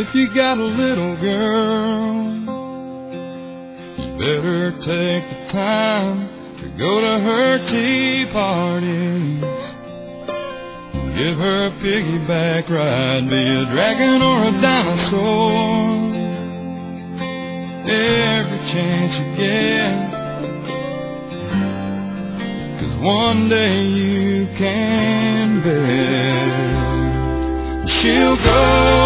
If you got a little girl, you better take the time to go to her tea parties. Give her a piggyback ride, be a dragon or a dinosaur. Every chance you get, 'cause one day you can bet she'll go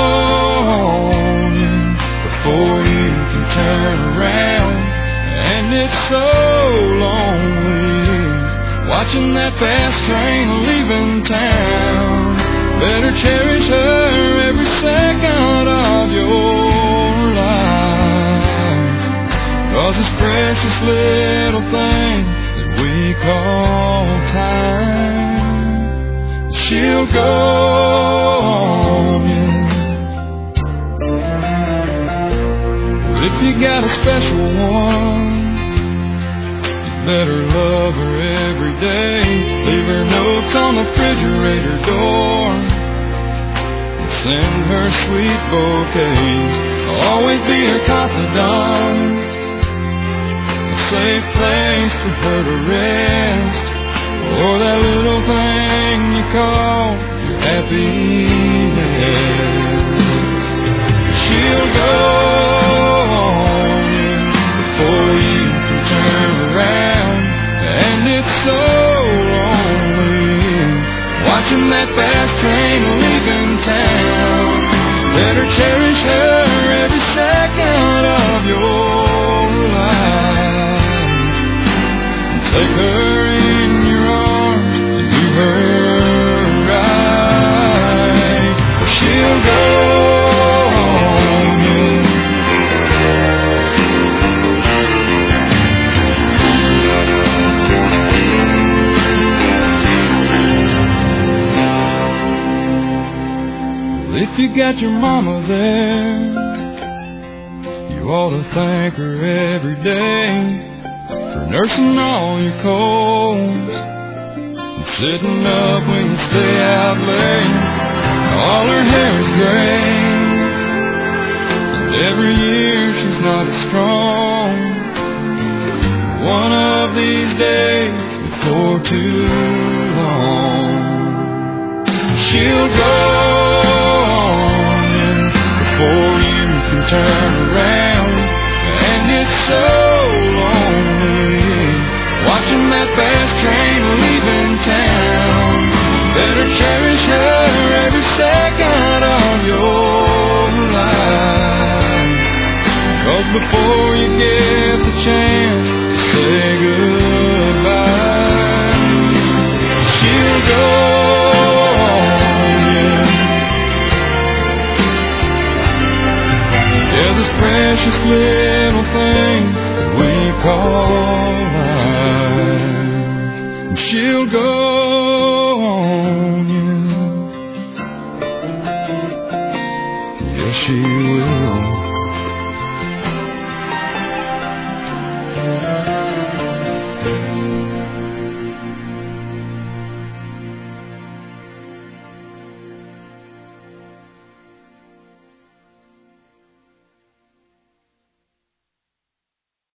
on before you can turn around. And it's so lonely watching that fast train leaving town. Better cherish her every second of your life, 'cause this precious little thing that we call time, she'll go on you. But if you got a special one, better love her every day. Leave her notes on the refrigerator door and send her sweet bouquets. Always be her confidant, a safe place for her to rest, or that little thing you call your happiness. She'll go on you before you can turn around. And it's so lonely watching that fast train leaving town. Better cherish her every second of your life. Take her in your arms and do her right, or she'll go on you. If you got your mama there, you ought to thank her every day for nursing all your colds and sitting up when you stay out late. All her hair is gray, and every year she's not as strong. One of these days, before too long, she'll go before you can turn around. And it's so lonely watching that fast train leaving town. Better cherish her every second of your life, 'cause before you get the chance to say goodbye, she'll go on you. Yeah, this precious little